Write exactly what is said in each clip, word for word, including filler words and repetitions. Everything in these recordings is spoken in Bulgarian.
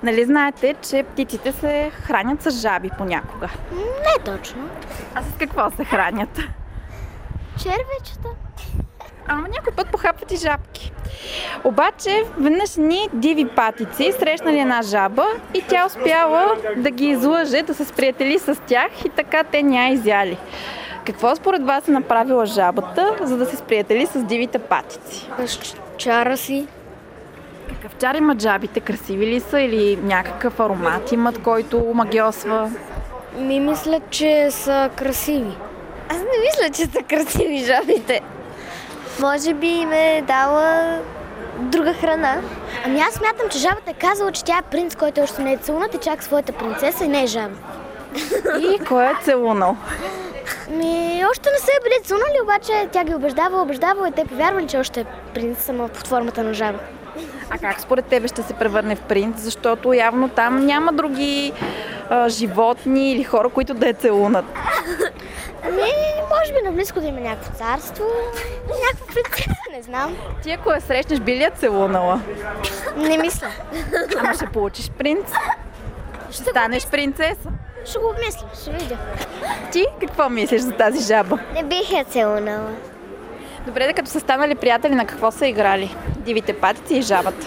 Нали знаете, че птиците се хранят с жаби понякога? Не точно. А с какво се хранят? Червечета. Ама някой път похапват и жабки. Обаче веднъж ни диви патици срещнали една жаба и тя успяла да ги излъже, да се сприятели с тях и така те ня изяли. Какво според вас е направила жабата, за да се сприятели с дивите патици? С чара си. Какъв чар имат жабите? Красиви ли са или някакъв аромат имат, който омагьосва? Ми мисля, че са красиви. Аз не мисля, че са красиви жабите. Може би им е дала друга храна. Ами аз смятам, че жабата е казала, че тя е принц, който още не е целунат и чака своята принцеса и не е жаба. И кой е целунал? Ми, още не са е били целунали, обаче тя ги убеждава, убеждава и те повярвали, че още е принц, само под формата на жаба. А как според тебе ще се превърне в принц? Защото явно там няма други а, животни или хора, които да е целунат. Ами, може би наблизко да има някакво царство, някаква принцеса, не знам. Ти ако я срещнеш, би ли я целунала? Не мисля. Ама ще получиш принц. Ще станеш принцеса. Ще го обмисля, ще видя. Ти какво мислиш за тази жаба? Не бих я целунала. Добре, да като са станали приятели, на какво са играли? Дивите патици и жабата.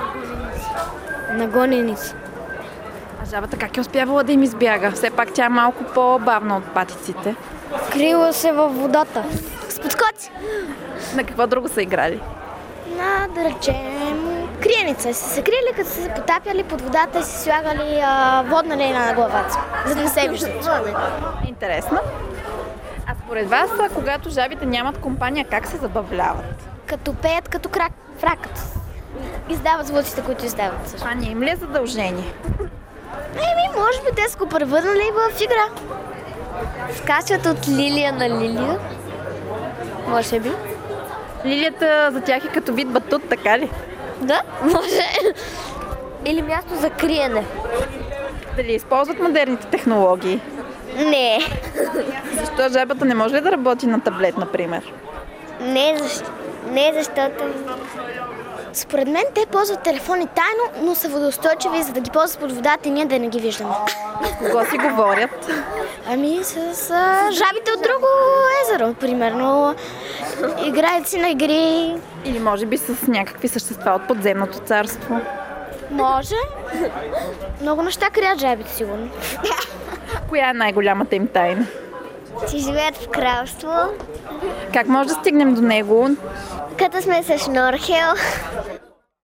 На гоненица. А жабата как е успявала да им избяга? Все пак тя е малко по-бавна от патиците. Крила се във водата. С подскоци. На какво друго са играли? На, да речем, криеница. Си се криели, като са се потапяли под водата и си слагали а, водна лейна на главата, за да не се виждат. Интересно. А според вас, когато жабите нямат компания, как се забавляват? Като пеят като крак в раката. Издават звуците, които издават. Това не им ли е задължение? Еми, може би те са го превърнали в игра. Скачат от лилия на лилия. Може би. Лилията за тях е като вид батут, така ли? Да, може. Или място за криене. Дали използват модерните технологии? Не. Защо жабата не може ли да работи на таблет, например? Не, защ... не защото... Според мен те ползват телефони тайно, но са водоустойчиви, за да ги ползват под водата и ние да не ги виждаме. Кого си говорят? Ами с а, жабите от друго езеро, примерно. Играят си на игри. Или може би с някакви същества от подземното царство? Може. Много неща крият жабите, сигурно. Коя е най-голямата им тайна? Си живеят в кралство. Как може да стигнем до него? Като сме с шнорхел.